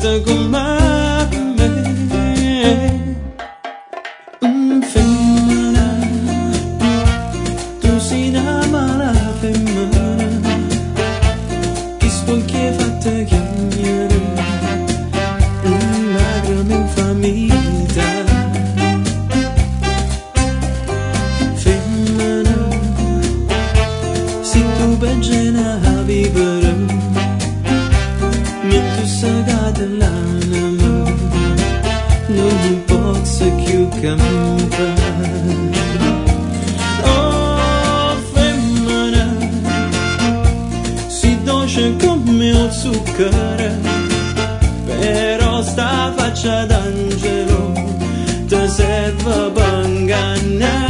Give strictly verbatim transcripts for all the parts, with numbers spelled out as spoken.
fatta come me. Mm, femmina, tu sei una mala femmina, che sto che è fatta chiamare una grande infamia. Femmina, se tu pengi a vivere, mi tu sagata l'anima, non mi posso più campare. Oh, femmina, si dolce come il zucchero, però sta faccia d'angelo ti serve per ingannare.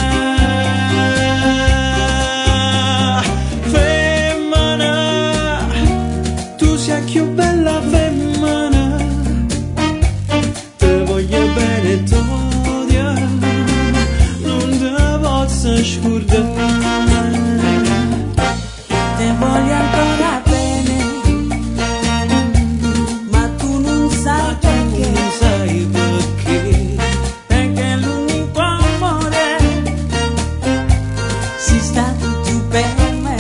Femmina, tu sei più bella femmina, te voglio bene, t'odio, non te posso scordare. Te voglio ancora bene, ma tu non sai perché. Non sai perché, Perché l'unico amore si sta tu per me.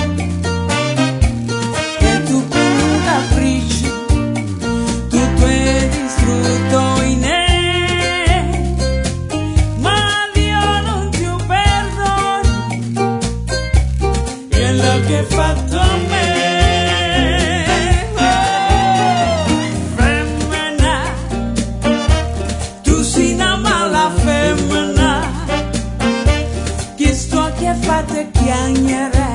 E tu con un capriccio tutto è distrutto in me, ma io non ti perdono quello che hai fatto a me. Oh, femmina, tu sei una mala femmina, che sto che fate chiagnere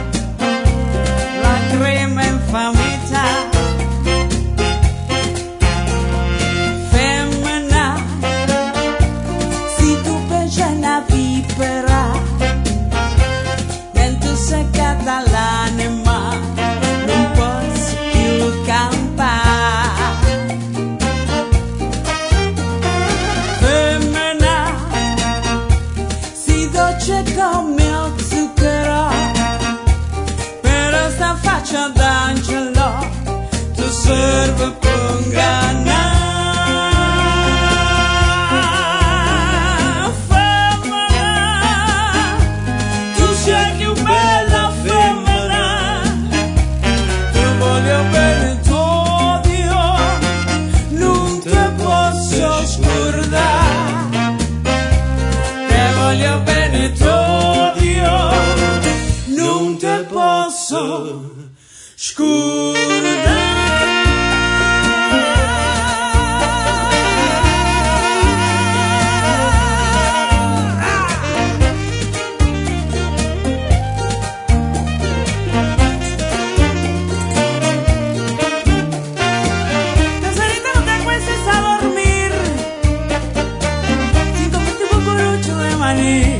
la crema infamità. Femmina, se tu pensi una vipera, mentre seccata l'anima, non posso più campare. Femmina, si dolce come il zucchero, però sta faccia d'angelo tu serve per ingannare. Femmina, tu sei più bella femmina, ti voglio bene, t'odio, non te posso scordare. Te voglio bene, t'odio, non te posso scordare. Caserita, no te acuestes a dormir sin comerte un cucurucho de maní.